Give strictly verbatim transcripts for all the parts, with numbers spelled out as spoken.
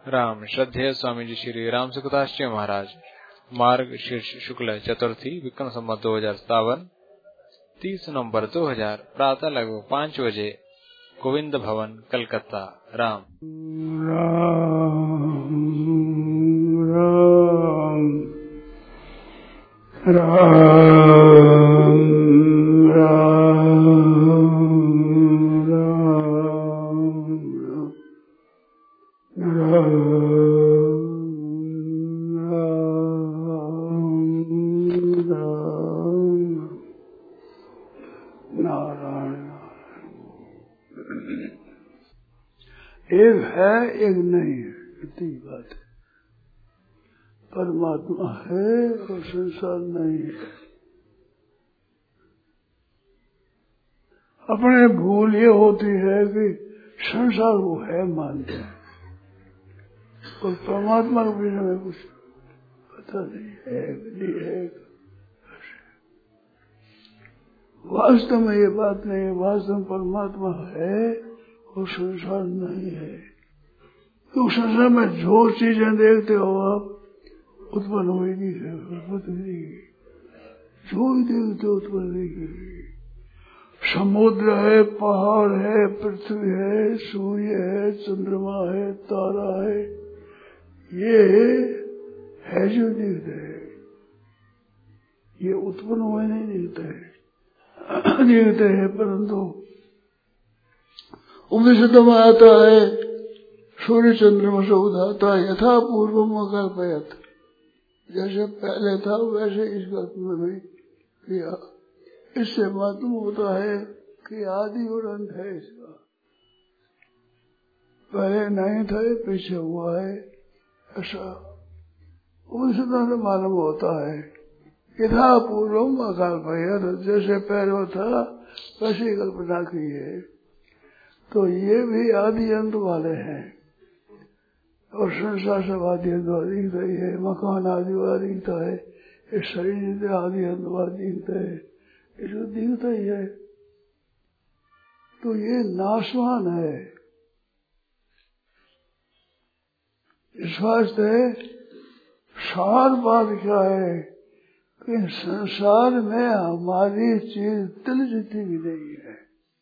राम। श्रद्धेय स्वामी जी श्री राम सुखदास जी महाराज, मार्ग शीर्ष शुक्ल चतुर्थी, विक्रम संवत दो हजार सतावन, तीस नवंबर दो हजार, प्रातः लगभग पाँच बजे, गोविंद भवन, कलकत्ता। राम राम राम एक है एक नहीं है, इतनी बात है। परमात्मा है और संसार नहीं है। अपने भूल ये होती है कि संसार वो है मानते हैं और परमात्मा के विषय में कुछ पता नहीं है, नहीं है। वास्तव में ये बात नहीं है, वास्तव में परमात्मा है और संसार नहीं है। तो संसार में जो चीजें देखते हो आप उत्पन्न हुई नहीं है, उत्पन्न नहीं, जो भी देखते हो उत्पन्न नहीं है। समुद्र है, पहाड़ है, पृथ्वी है, सूर्य है, चंद्रमा है, तारा है, ये है जो दिखते है, ये उत्पन्न हुए नहीं दिखते है, दिखते हैं। परंतु उपनिषद में आता है सूर्य चंद्रमा से उदाता यथा पूर्व में कल्पयत, जैसे पहले था वैसे इस कल्प में भी किया। इससे मालूम होता है कि आदि और अंत है इसका, पहले नहीं था पीछे हुआ है, ऐसा उपनिषद से मालूम होता है। यथा पूर्व में कल्पयत, जैसे पहले था वैसे कल्पना की है। तो ये भी आदि अंत वाले हैं और संसार सब आदि अंत वाले दिखता ही है, मकान आदि वाला दिखता है, ये शरीर आदि अंत वाला दिखता है, इसको दिखता ही है। तो ये नाशवान है। इस वास्ते सार बात क्या है कि संसार में हमारी चीज तिल जितनी भी नहीं है।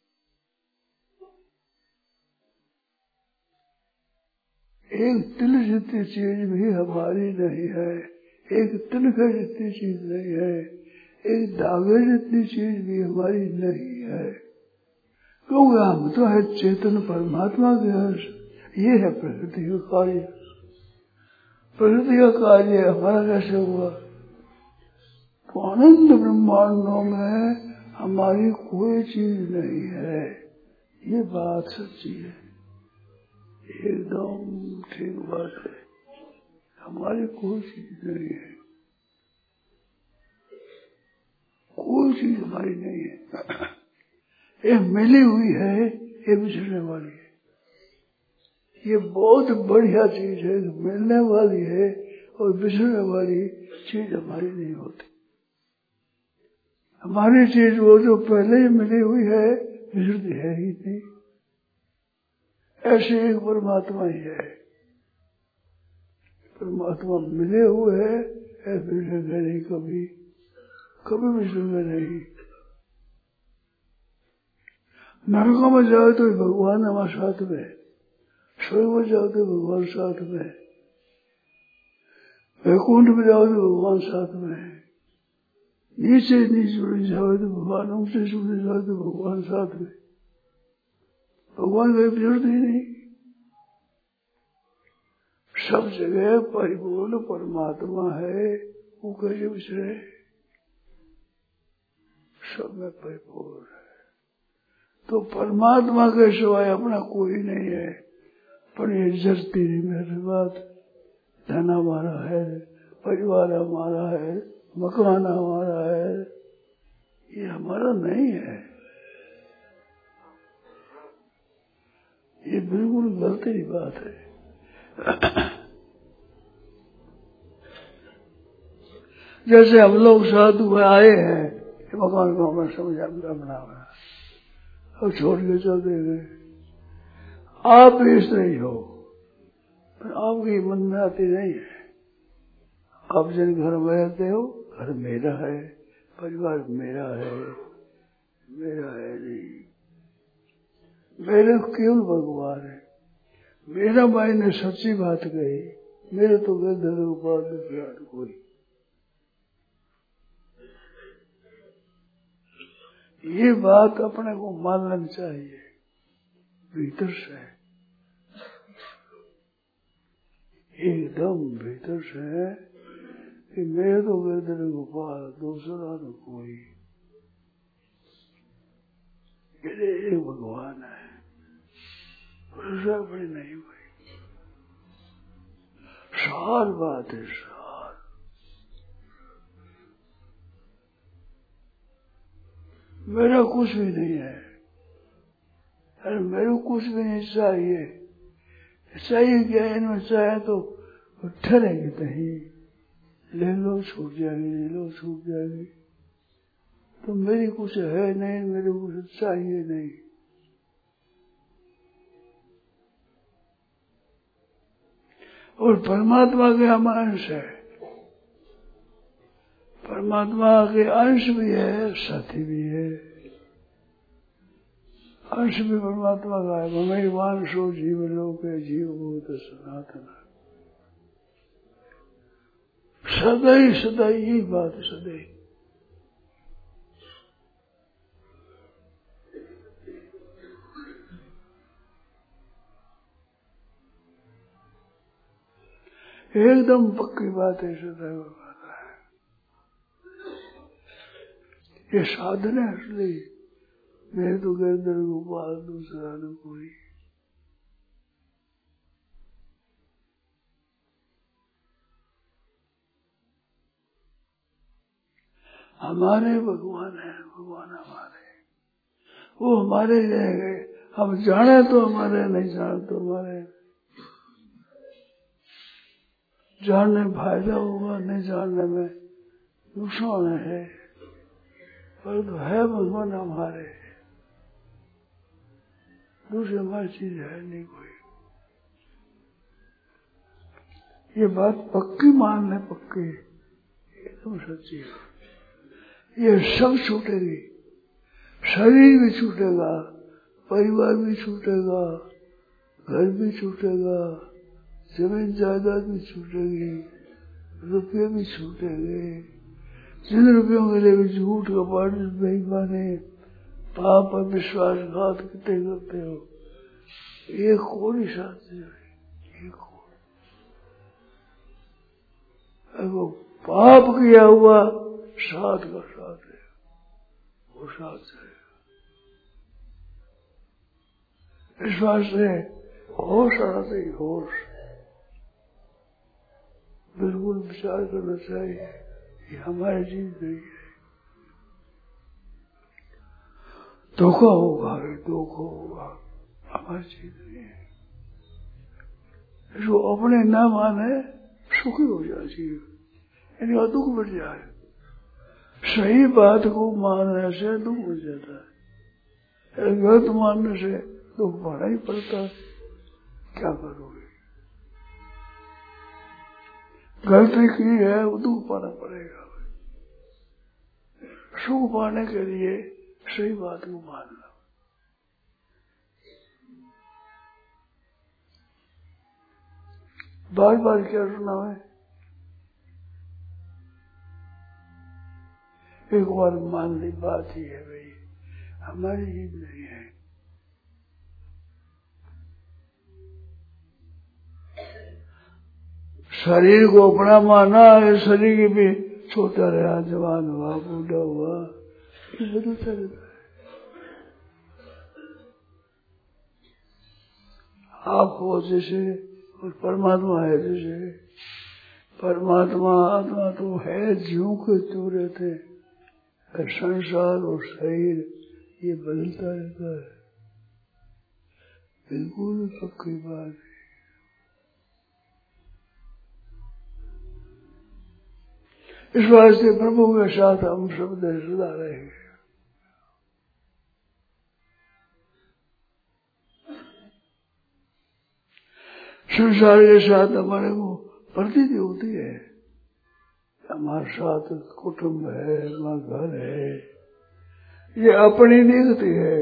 एक तिल जितनी चीज भी हमारी नहीं है, एक तिनका जितनी चीज नहीं है, एक धागे जितनी चीज भी हमारी नहीं है। क्योंकि हम तो है चेतन परमात्मा के अंश। ये है प्रकृति का कार्य। प्रकृति का कार्य हमारा कैसे हुआ? तो अनंत ब्रह्मांडों में हमारी कोई चीज नहीं है, ये बात सच्ची है, एकदम ठीक बात है। हमारी कोई चीज नहीं है, कोई चीज हमारी नहीं है। ये मिली हुई है, ये बिछड़ने वाली है। ये बहुत बढ़िया चीज है, मिलने वाली है और बिछड़ने वाली चीज हमारी नहीं होती। हमारी चीज वो जो पहले ही मिली हुई है, बिछड़ती है ही नहीं। ऐसे एक परमात्मा ही है। परमात्मा मिले हुए है, ऐसे बिछड़ेंगे नहीं कभी, कभी बिछड़ेंगे नहीं। नरकों में जाओ तो भगवान हमारे साथ में, स्वर्ग में जाओ तो भगवान साथ में, वैकुंठ में जाओ तो भगवान साथ में, नीचे नीचे जाओ तो भगवान, ऊंचे ऊंचे जाओ तो भगवान साथ में। भगवान कहीं बिछड़ते ही नहीं। सब जगह परिपूर्ण परमात्मा है, वो कैसे बिछड़े? सब में परिपूर्ण है। तो परमात्मा के सिवाय अपना कोई नहीं है। पर ये जरती नहीं मेरी बात, धन हमारा है, परिवार हमारा है, मकान हमारा है, ये हमारा नहीं है। ये बिल्कुल गलती बात है। जैसे हम लोग साधु आए हैं, मकान को हमें समझा बना हुआ और छोड़ के चलते गए। आप भी इस तरह हो, पर आपके मन में आती नहीं है। आप जिन घर में रहते हो, घर मेरा है, परिवार मेरा है, मेरा है नहीं, मेरे केवल भगवान है। मेरा भाई ने सच्ची बात कही, मेरे तो गधे उपाध कोई। ये बात अपने को मान लेनी चाहिए भीतर से, एकदम भीतर से, कि मेरे तो गधे गोपाल, दूसरा तो कोई, एक भगवान है, उससे बड़ी नहीं हुई। सार बात है, सार। मेरा कुछ भी नहीं है, अरे मेरे कुछ भी नहीं चाहिए। चाहिए क्या इनमें? चाहे तो ठहरेगी नहीं, ले लो छूट जाएगी, ले लो छूट जाएगी। तो मेरी कुछ है नहीं, मेरे कुछ चाहिए नहीं। और परमात्मा के हम अंश है, परमात्मा के अंश भी है, साथी भी है। अंश भी परमात्मा का है। भगवान सो जीव लोक है, जीव भूत सनातन। सदैव सदैव यही बात, सदैव। एकदम पक्की बात है, सदैव बात है। ये साधन है असली। मेरे तो गिरधर गोपाल, दूसरा न कोई। हमारे भगवान है, भगवान हमारे, वो हमारे रहेंगे। हम जाने तो हमारे, नहीं जाने तो हमारे। जानने में फायदा होगा, नहीं जानने में नुकसान है, पर तो है भगवान हमारे, दूसरी हमारी चीज है नहीं कोई। ये बात पक्की मान ले, पक्की, एकदम सच्ची है। ये सब छूटेगी, शरीर भी छूटेगा, परिवार भी छूटेगा, घर भी छूटेगा, जमीन जायदाद भी छूटेगी, रुपये भी छूटेंगे। जिन रुपयों के लिए भी झूठ कपट बेईमानी पाप पर विश्वासघात कितने करते हो, ये कोई साथ है, ये कोई। अगर पाप किया हुआ साथ का साथ है, वो साथ है। विश्वास से होश आना चाहिए, होश। बिल्कुल विचार करना चाहिए, ये हमारी चीज नहीं है। धोखा होगा, धोखा होगा, हमारी चीज नहीं है। जो अपने न माने सुखी हो जाए चाहिए, इनका दुख बढ़ जाए। सही बात को मानने से दुख बढ़ जाता है, गलत मानने से दुख बढ़ा ही पड़ता है। क्या करोगे? गलती की है, वो दुख पाना पड़ेगा। सुख पाने के लिए सही बात को मानना। बार बार क्या सुना है? एक बार मान ली बात ही है भाई, हमारी जीत नहीं है। शरीर को अपना माना है, शरीर भी छोटा रहा, जवान हुआ, बूढ़ा हुआ, ये बदलता रहता है। आप हो जैसे और परमात्मा है जैसे। परमात्मा आत्मा तो है, ज्यों के त्यों रहते। संसार और शरीर ये बदलता रहता है, बिल्कुल पक्की बात है। इस वास्ते प्रभु के साथ हम सब सदा रहेंगे। संसार के साथ हमारे को प्रतीति होती है, हमारे साथ कुटुंब है, हमारा घर है, ये अपनी दिखती है,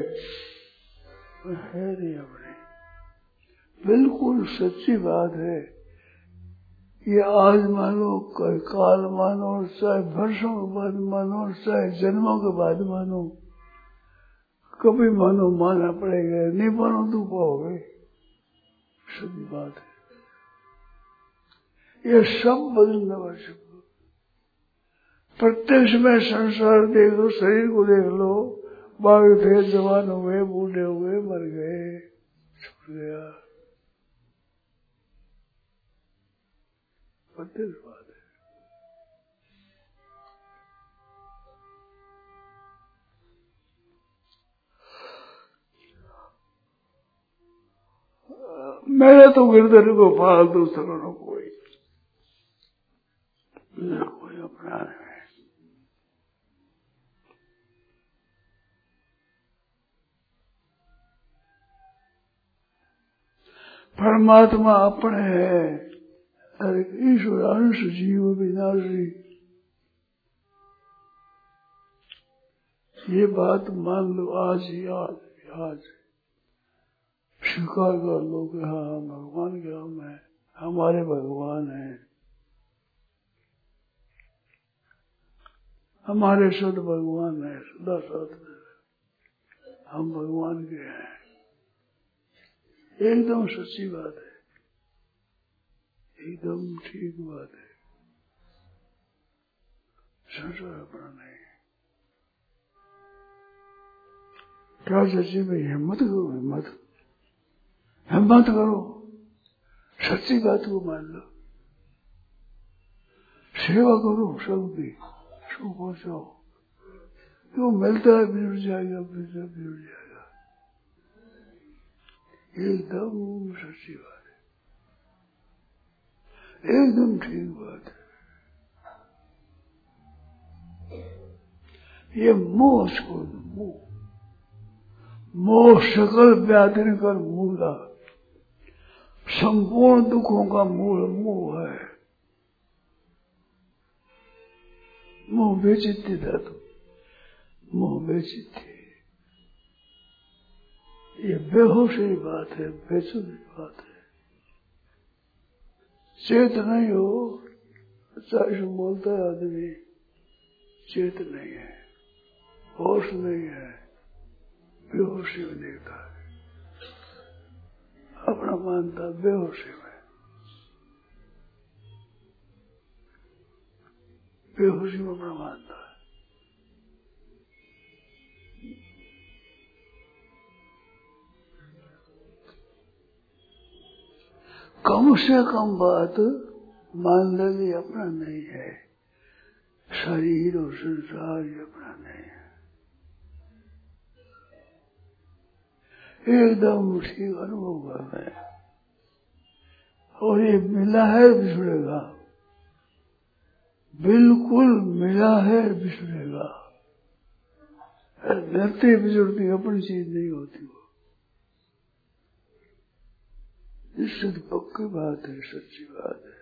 है नहीं अपनी। बिल्कुल सच्ची बात है। ये आज मानो, कल काल मानो, चाहे वर्षों के बाद मानो, चाहे जन्मों के बाद मानो, कभी मानो मानना पड़ेगा, नहीं मानो तो पाओगे, सच्ची बात है। ये सब बदलने वाले, प्रत्यक्ष में संसार देख लो, शरीर को देख लो, बाल थे, जवान हुए, बूढ़े हुए, मर गए, छूट गया, प्रत्यक्ष बात है। मेरे तो गिरधर को पाल दो सगुन कोई, कोई अपना नहीं। परमात्मा अपने है, अरे ईश्वर अंश जीव विनाशी, ये बात मान लो आज ही, आज आज स्वीकार कर लो कि हाँ हम भगवान के हम हैं, हमारे भगवान हैं, हमारे सद भगवान है, सदा साथ में हम भगवान के हैं। एकदम सच्ची बात है, एकदम ठीक बात है। संसार अपना नहीं। क्या सच्ची में हिम्मत करो, हिम्मत हिम्मत करो, सच्ची बात को मान लो, सेवा करो सबकी, सब पहुंचाओ, जो मिलता है बिगड़ जाएगा, बिगड़ बिगड़ जाएगा, एकदम सच्ची बात है, एकदम ठीक बात है। ये मोह को मोह मोह सकल व्याधि कर मूला, संपूर्ण दुखों का मूल मोह है। मोह बेचित्ती धातु, मोह बेचित्ती, ये बेहोशी बात है, बेचुनी बात है। चेत नहीं हो, चाहे बोलता है आदमी, चेत नहीं है, होश नहीं है, बेहोशी में देखता है, अपना मानता बेहोशी में, बेहोशी में अपना मानता है। कम से कम बात मान ले अपना नहीं है, शरीर और संसार ये अपना नहीं है, एकदम ठीक अनुभव कर रहे हैं। और ये मिला है बिछड़ेगा, बिल्कुल मिला है बिछड़ेगा, मिलती बिछड़ती अपनी चीज नहीं होती वो, निश्चित पक्की बात है, सच्ची बात है,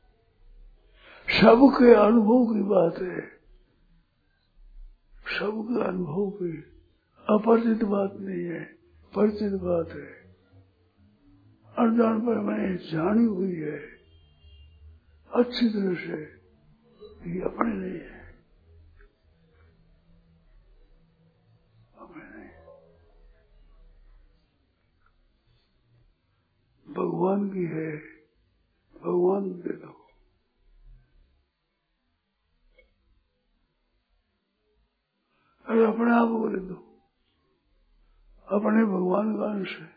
सबके अनुभव की बात है, सबके अनुभव की, अपरिचित बात नहीं है, परिचित बात है, अनजान पर मैंने जानी हुई है अच्छी तरह से, ये अपने नहीं है, अपने नहीं, भगवान की है, भगवान दे दो। अरे अपने आप को दे दो, अपने भगवान का अंश है,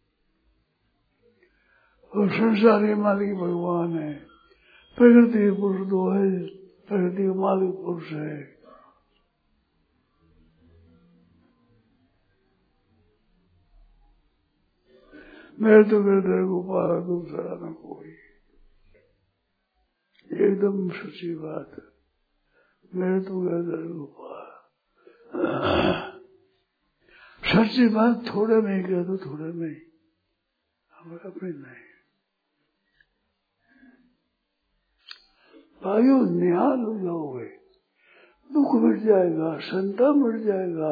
और संसार के मालिक भगवान है, प्रकृति के पुरुष दो है, प्रकृति के मालिक पुरुष है, मेरे तो गिरधर को पारा दूसरा न कोई, एकदम सच्ची बात है, मेरे तो गिरधर को पारा। सच्ची बात थोड़े में कह दो, थोड़े में, हमारे अपने नहीं, भाइयों निहाल हो जाओगे, दुख मिट जाएगा, संता मिट जाएगा।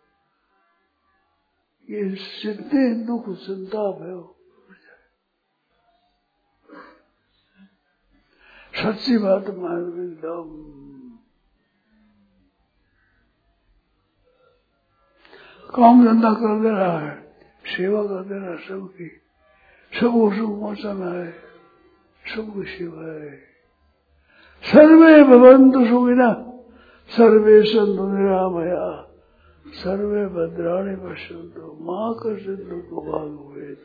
ये जितने दुख संताप है वो मिट जाएगा। सच्ची बात मान एकदम काम धंधा कर दे रहा है, सेवा कर दे रहा है सबकी, सबको सुख पहुंचाना है, सबकी सेवा है। सर्वे भवन्तु सुखिनः, सर्वे सन्तु निरामया, सर्वे भद्राणि पश्यन्तु मा कश्चित् दुःखभाग् भवेत्।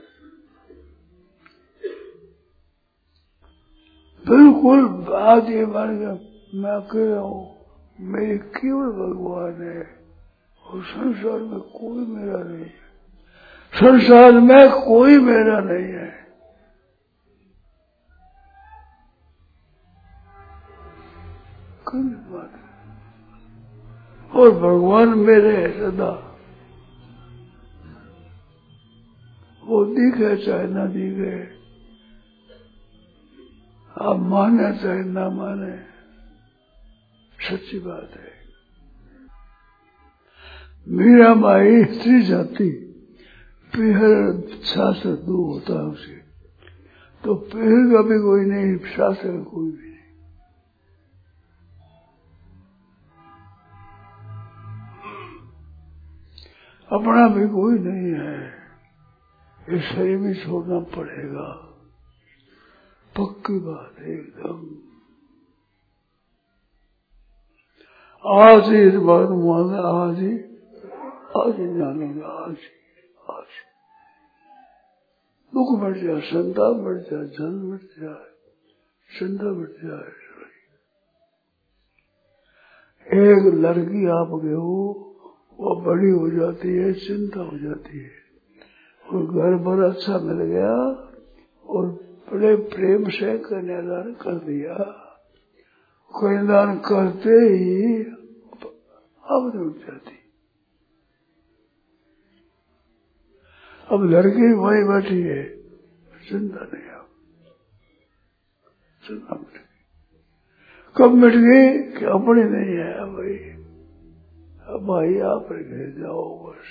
बिल्कुल बात ये मान गया, मैं अकेला हूँ, मेरे केवल भगवान है और संसार में कोई मेरा नहीं है, संसार में कोई मेरा नहीं है। बात और भगवान मेरे है सदा, वो दिखे चाहे ना दिखे, आप माने चाहे ना माने, सच्ची बात है। मीरा माई स्त्री जाती पीहर शास्त्र दो होता है उसे, तो पीहर का भी कोई नहीं, शास्त्र का कोई भी नहीं। अपना भी कोई नहीं है, ये शरीर भी छोड़ना पड़ेगा, पक्की बात है एकदम। आज ही इस बात माना, आज ही आज ही जानेगा, आज ही आज दुख बढ़ जाए, संताप बढ़ जाए, जल बढ़ जाए, चिंता बढ़ जाए। एक लड़की आप गए हो, वो बड़ी हो जाती है, चिंता हो जाती है, और घर बड़ा अच्छा मिल गया और बड़े प्रेम से कन्यादान कर दिया, कन्यादान करते ही अब उठ जाती। अब लड़की वही बैठी है, चिंता नहीं, अब चिंता मिट गई। कब मिट गई कि अपनी नहीं है भाई, अब भाई आप घर जाओ बस,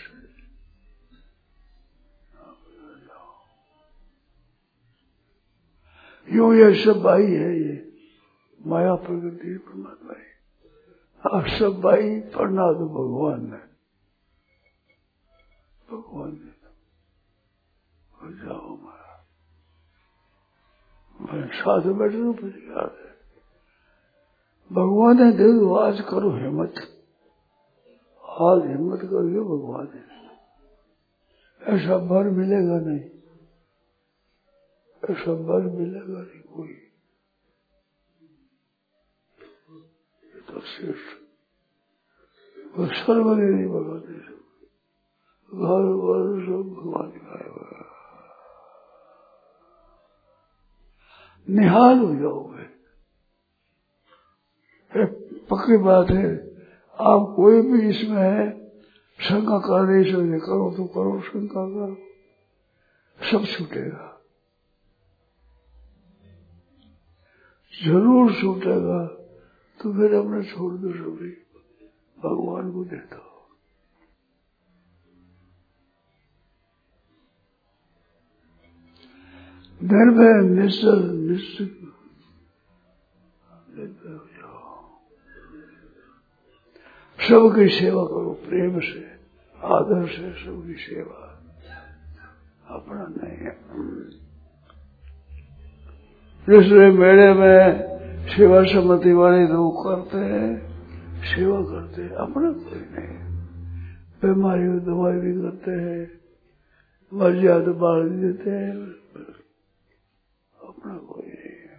यूं ये सब भाई है, ये माया प्रकृति परमात्मा है, आप सब भाई पढ़ना तो भगवान ने, भगवान ने जाओ हमारा, मैं साथ बैठे हूँ, याद है भगवान ने दे दो, आज करो हिम्मत, आज हिम्मत करिए, भगवान ने ऐसा बर मिलेगा नहीं, ऐसा बर मिलेगा नहीं कोई, ये तो श्रेष्ठ वो सर्वदेवी भगवान ने, घर वर सब भगवान का है। निहाल हो जाओगे, पक्की बात है। आप कोई भी इसमें है शंका कर नहीं सकते, करो तो करो, शंका करो, सब छूटेगा, जरूर छूटेगा। तो फिर अपने छोड़ दो सभी, भगवान को दे दो। निर्भय निश्चल निश्चित हो जाओ, सबकी सेवा करो, प्रेम से आदर से सबकी सेवा, अपना नहीं है। दूसरे मेले में सेवा सम्मति वाले लोग करते हैं, सेवा करते हैं, अपना कोई नहीं। बीमारी में दवाई भी करते हैं, मर्यादा बाढ़ देते हैं, अपना कोई नहीं है।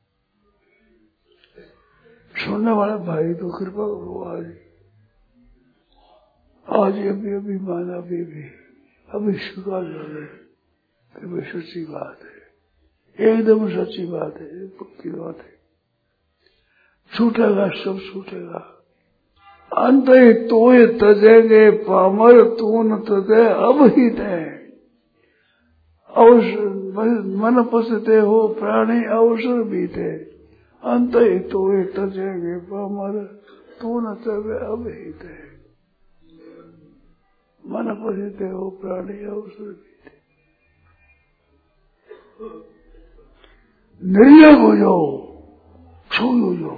सुनने वाले भाई तो कृपा करो, आज आज अभी अभी माना, अभी भी अभी स्वीकार कर ले कि भाई सच्ची बात है, एकदम सच्ची बात है, पक्की बात है। छूटेगा, सब छूटेगा, अंत ही तो ये तजेंगे पामर, तू न तजे अब ही दे। अवसर मन पसते हो प्राणी, अवसर बीते, अंत ही तो तजेंगे पामर तू न तवे अभिहित है मन परिते हो प्राणी अवसर भी निर्लग हो जाओ, छोड़ हो जाओ,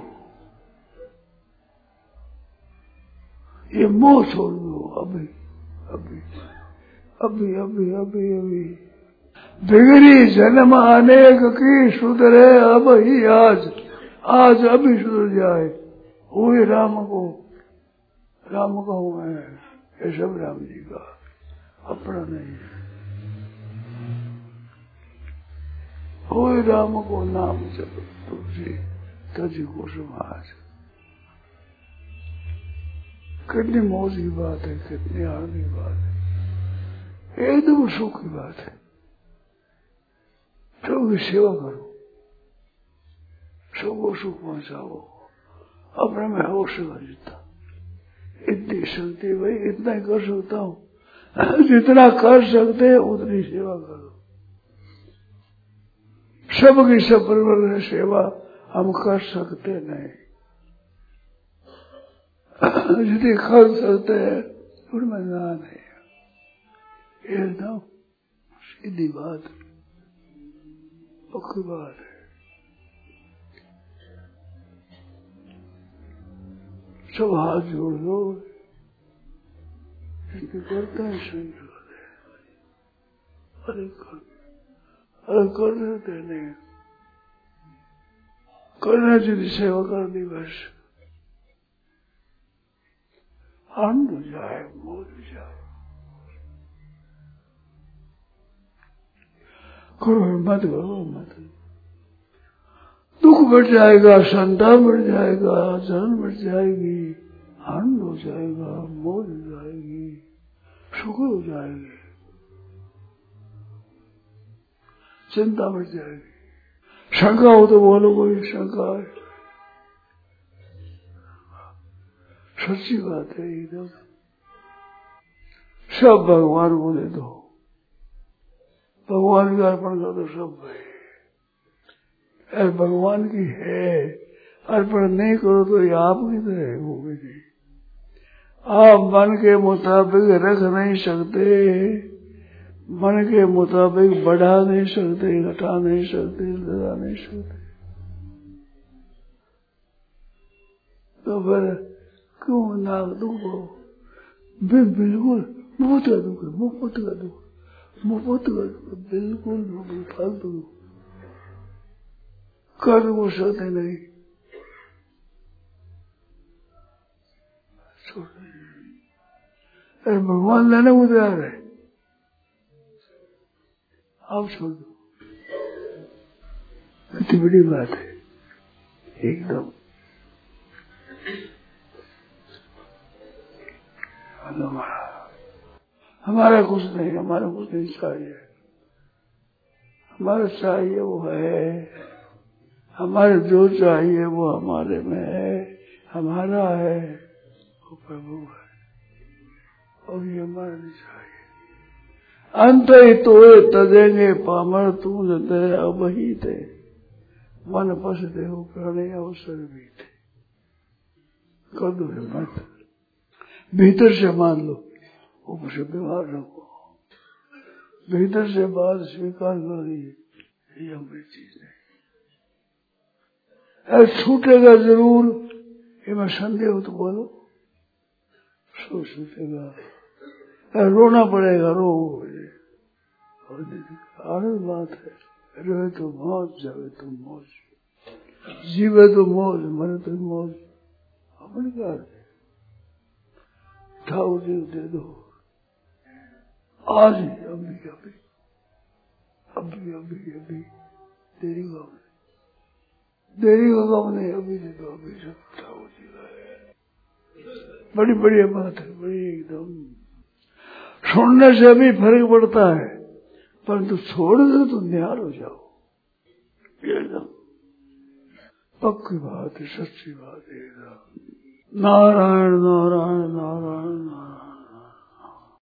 ये मोह छोड़ दो अभी अभी अभी अभी अभी अभी बिगड़ी जन्म अनेक की सुधरे अब ही आज आज अभी सुधर जाए हुए राम को राम का हुआ है ये सब राम जी का अपना नहीं है। हुए राम को नाम जप तुलसी तजी को समाज। कितनी मौज की बात है, कितनी आनंद की बात है, एकदम सुख की बात है। सबकी सेवा करो, सबको सुख पहुंचाओ, अपने में हो सका जितना इतनी शक्ति भाई इतना ही कर सकता हूँ, जितना कर सकते हैं उतनी सेवा करो। सबकी सब परिवार की सेवा हम कर सकते नहीं, जितनी कर सकते हैं उनमें ना नहीं। एकदम सीधी बात, पक्की बात है। सब हाथ जोड़ दो, जिनके करते हैं स्वयं जोड़ दे। अरे कर अरे कर देते नहीं, करना चाहिए सेवा करनी बस। आनंद हो जाए, मौज हो जाए। करो मत करो मत, दुख बढ़ जाएगा, संताप बढ़ जाएगा, जन्म बढ़ जाएगी, आनंद हो जाएगा, मौज हो जाएगी, सुख हो जाएगी, चिंता बढ़ जाएगी। शंका हो तो बोलो, कोई शंका है? सच्ची बात है एकदम। सब भगवान को दे दो, भगवान का अर्पण कर दो सब भाई। अरे भगवान की है, अर्पण नहीं करो तो ये आपकी तो है, वो भी नहीं। आप मन के मुताबिक रख नहीं सकते, मन के मुताबिक बढ़ा नहीं सकते, घटा नहीं सकते, लगा नहीं सकते, तो फिर क्यों नाक दुखो? बिल्कुल मुफ्त का दुख, मुफ्त का दुख, मुफ्त का दुख, बिल्कुल फालतू दुख, कर वो सकते नहीं। अरे भगवान लाने को तैयार है, आप छोड़ दो। इतनी बड़ी बात है एकदम। हमारा कुछ नहीं, हमारा कुछ नहीं चाहिए, हमारा चाहिए वो है, हमारे जो चाहिए वो हमारे में है, हमारा है, वो प्रभु है, और ये हमारा नहीं चाहिए। अंत ही तो तजेंगे पामर तू न दे अबही थे मन पसते हो प्राणी अवसर भी थे। कर दो मत, भीतर से मान लो, ऊपर से व्यवहार रखो, भीतर से बात स्वीकार कर दी, ये हमारी चीज नहीं। छूटेगा जरूर, ये मैं संदेह हो तो बोलो, सो छूटेगा, रोना पड़ेगा, रो, आनंद बात है। रहे तो मौज, जावे तो मौज, जीवे तो मौज, मरे तो मौज, अपने कार है। ठाकुर जी दे दो आज ही, अभी अभी अभी अभी अभी, देरी का नहीं, देरी का काम नहीं, अभी दे दो, अभी सब ठाकुर जी का है। बड़ी बढ़िया बात है, बड़ी एकदम। छोड़ने से अभी फर्क पड़ता है, परंतु छोड़ दो तो निहार हो जाओ, एकदम पक्की बात है, सच्ची बात है एकदम। नारायण नारायण नारायण नारायण।